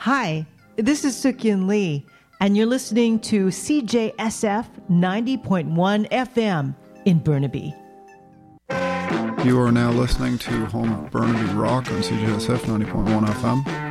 Hi, this is Suk-Yun Lee, and you're listening to CJSF 90.1 FM in Burnaby. You are now listening to Home of Burnaby Rock on CJSF 90.1 FM.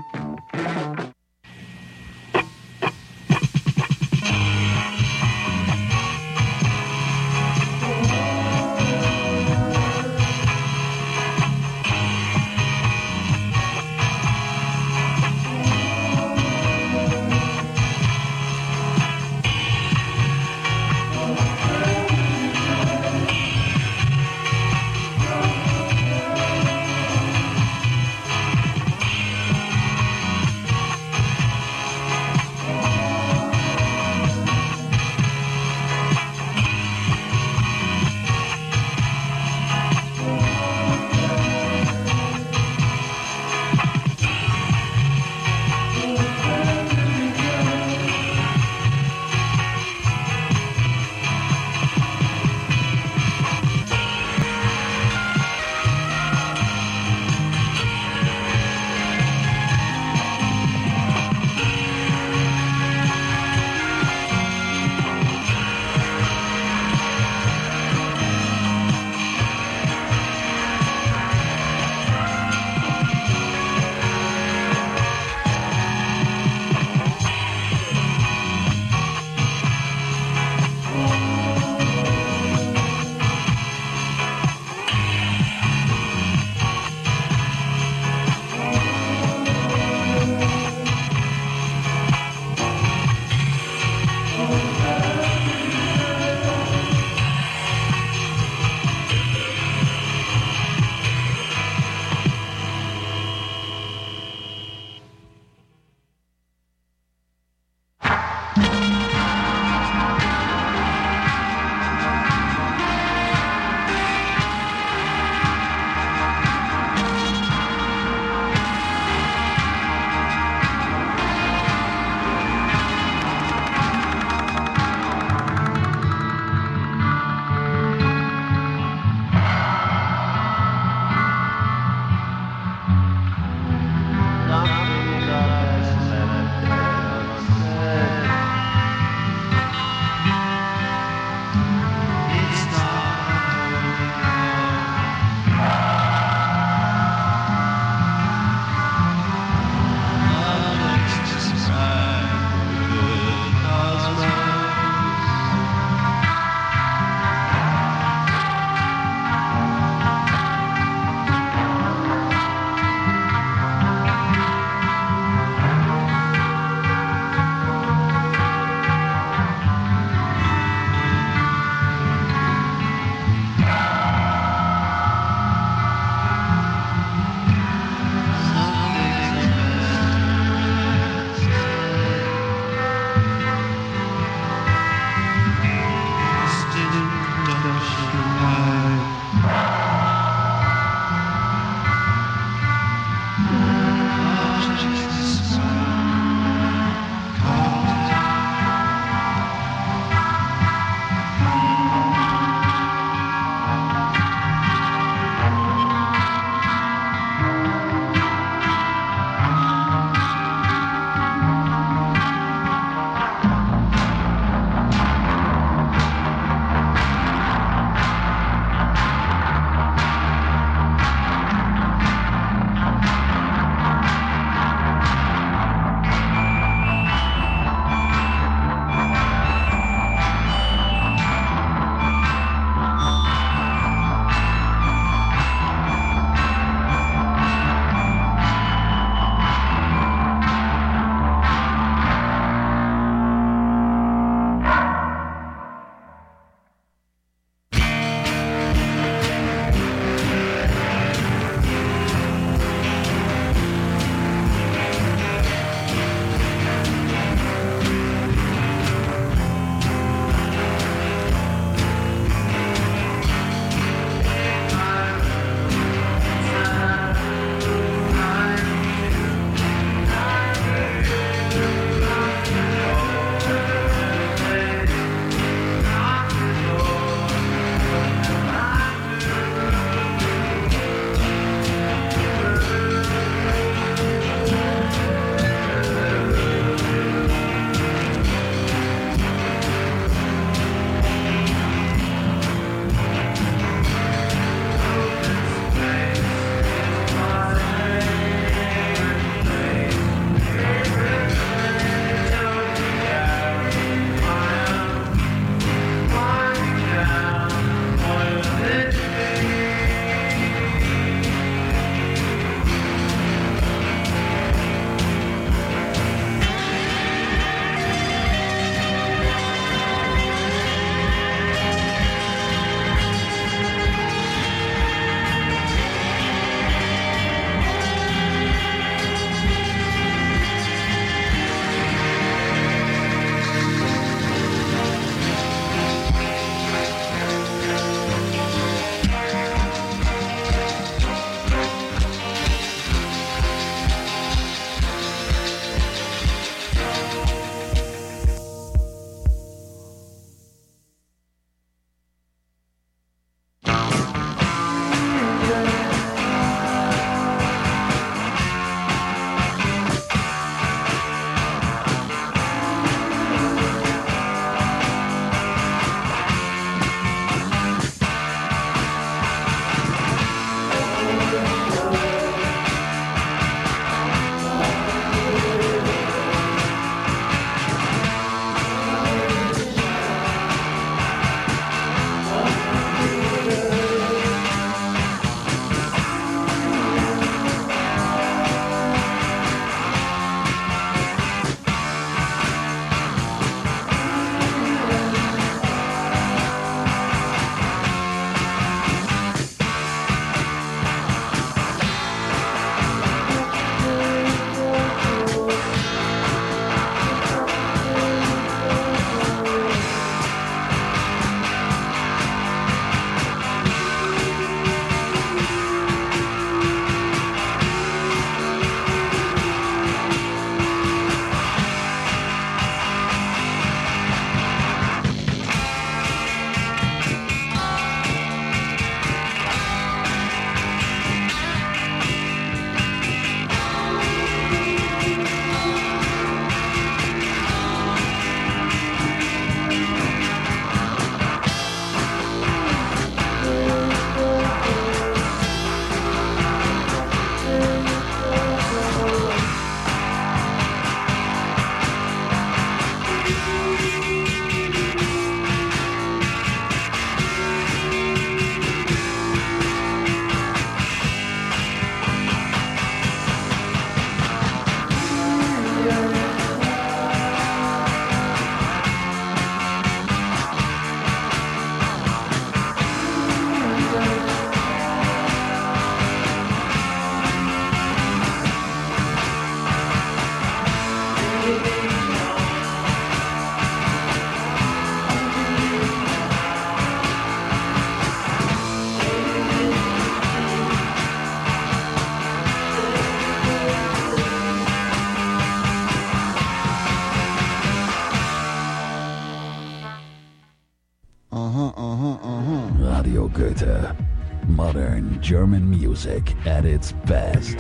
Goethe. Modern German music at its best.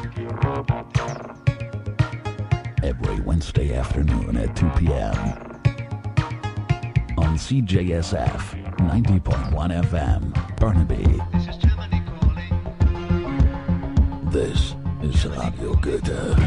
Every Wednesday afternoon at 2 p.m. on CJSF 90.1 FM, Burnaby. This is Germany calling. This is Radio Goethe.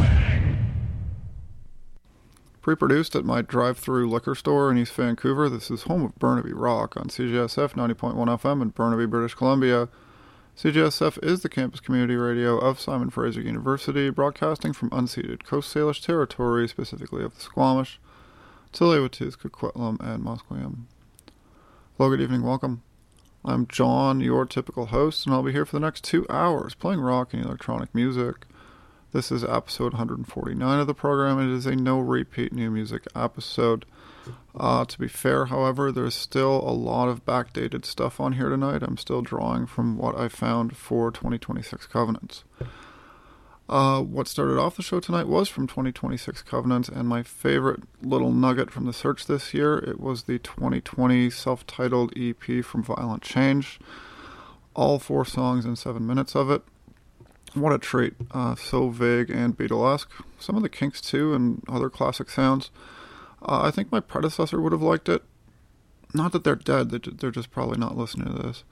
Pre-produced at my drive-through liquor store in East Vancouver, this is home of Burnaby Rock on CJSF 90.1 FM in Burnaby, British Columbia. CJSF is the campus community radio of Simon Fraser University, broadcasting from unceded Coast Salish territory, specifically of the Squamish, Tsleil-Waututh, Coquitlam, and Musqueam. Hello, good evening, welcome. I'm John, your typical host, and I'll be here for the next 2 hours playing rock and electronic music. This is episode 149 of the program. It is a no-repeat new music episode. To be fair, however, there's still a lot of backdated stuff on here tonight. I'm still drawing from what I found for 2026 Covenants. What started off the show tonight was from 2026 Covenants, and my favorite little nugget from the search this year, it was the 2020 self-titled EP from Violent Change. All 4 songs and 7 minutes of it. What a treat. So vague and Beatlesque. Some of the Kinks too, and other classic sounds. I think my predecessor would have liked it. Not that they're dead, they're just probably not listening to this.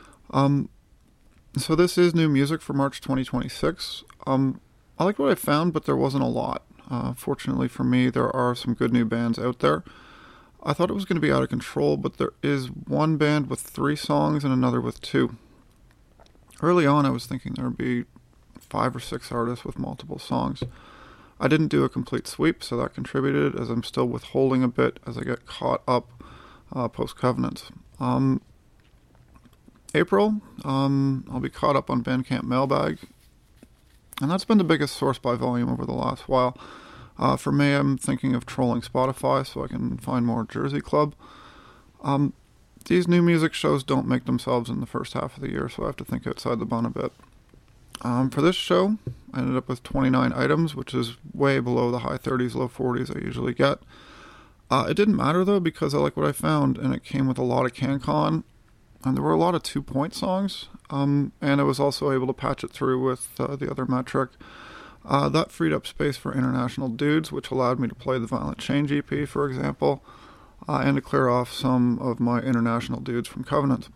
So this is new music for March 2026. I like what I found, but there wasn't a lot. Fortunately for me, there are some good new bands out there. I thought it was going to be out of control, but there is one band with 3 songs and another with 2. Early on, I was thinking there would be 5 or 6 artists with multiple songs. I didn't do a complete sweep, so that contributed, as I'm still withholding a bit as I get caught up post-Covenant. April, I'll be caught up on Bandcamp Mailbag, and that's been the biggest source by volume over the last while. For me, I'm thinking of trolling Spotify so I can find more Jersey Club. These new music shows don't make themselves in the first half of the year, so I have to think outside the bun a bit. For this show, I ended up with 29 items, which is way below the high 30s, low 40s I usually get. It didn't matter, though, because I like what I found, and it came with a lot of CanCon, and there were a lot of 2-point songs, and I was also able to patch it through with the other metric. That freed up space for International Dudes, which allowed me to play the Violent Change EP, for example, and to clear off some of my International Dudes from Covenant.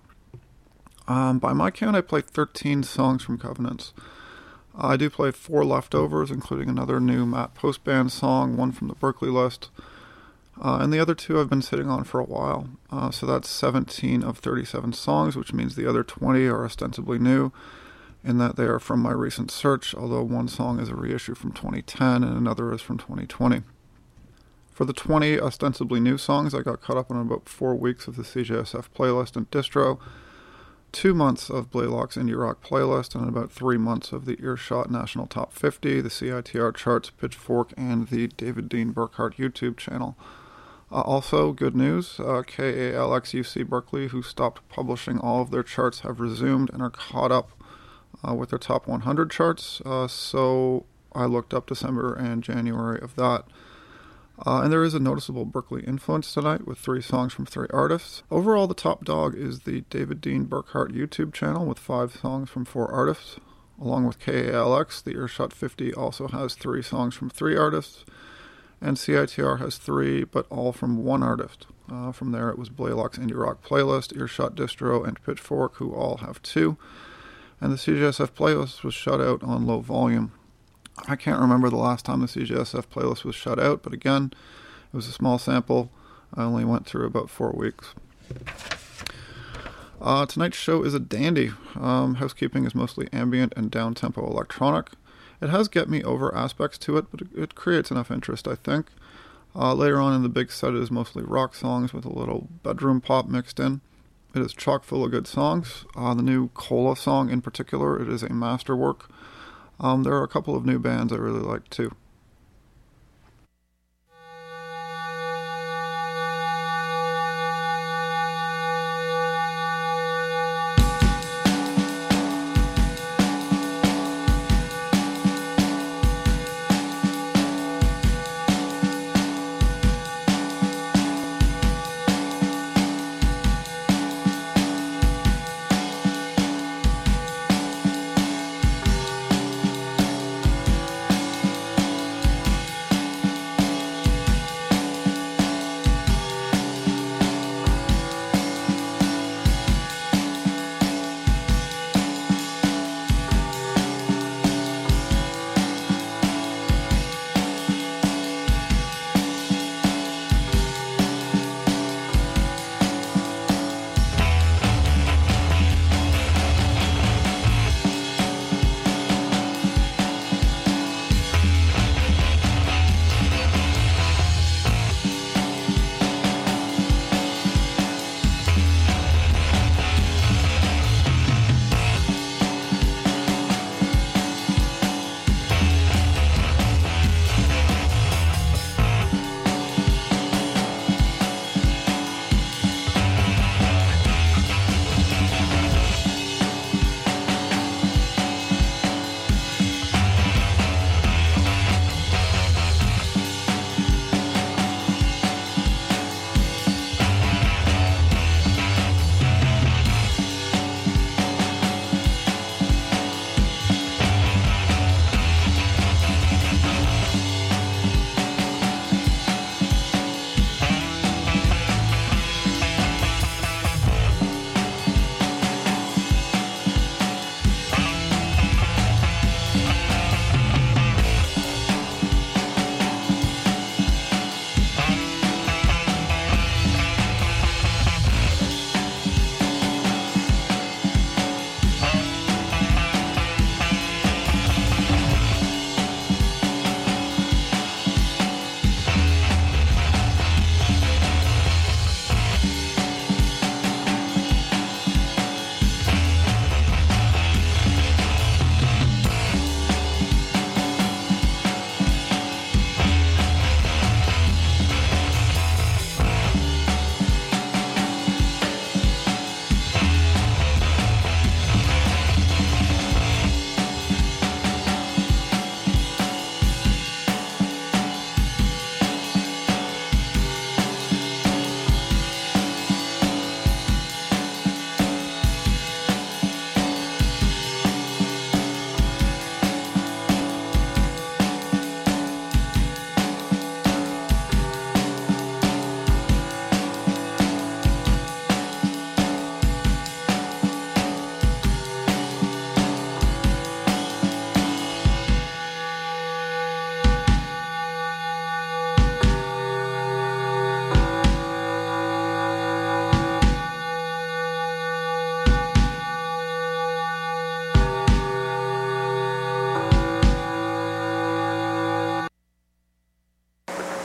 By my count, I played 13 songs from Covenants. I do play 4 leftovers, including another new Matt Postband song, one from the Berkeley list, and the other 2 I've been sitting on for a while. So that's 17 of 37 songs, which means the other 20 are ostensibly new, in that they are from my recent search, although one song is a reissue from 2010 and another is from 2020. For the 20 ostensibly new songs, I got caught up on about 4 weeks of the CJSF playlist and distro, 2 months of Blaylock's Indie Rock playlist, and about 3 months of the Earshot National Top 50, the CITR charts, Pitchfork, and the David Dean Burkhart YouTube channel. Also, good news, KALX-UC Berkeley, who stopped publishing all of their charts, have resumed and are caught up with their top 100 charts, so I looked up December and January of that. And there is a noticeable Berkeley influence tonight with 3 songs from 3 artists. Overall, the top dog is the David Dean Burkhart YouTube channel with 5 songs from 4 artists. Along with KALX, the Earshot 50 also has 3 songs from 3 artists. And CITR has 3, but all from 1 artist. From there, it was Blaylock's Indie Rock playlist, Earshot Distro, and Pitchfork, who all have 2. And the CJSF playlist was shut out on low volume. I can't remember the last time the CJSF playlist was shut out, but again, it was a small sample. I only went through about 4 weeks. Tonight's show is a dandy. Housekeeping is mostly ambient and down-tempo electronic. It has get me over aspects to it, but it creates enough interest, I think. Later on in the big set, it is mostly rock songs with a little bedroom pop mixed in. It is chock full of good songs. The new Cola song in particular, it is a masterwork. There are a couple of new bands I really like too.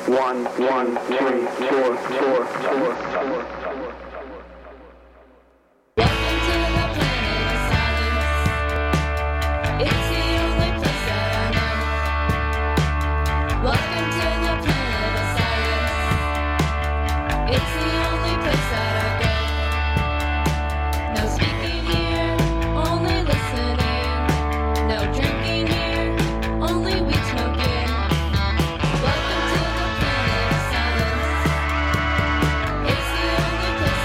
1, 1, 2, 4, 4, 4. Welcome to the planet of silence. It's the only place that I know. Welcome to the planet of silence. It's the only place that I go. No speaking here, only listening. No drinking here, only weed smoking. Welcome to the planet of silence. It's the only place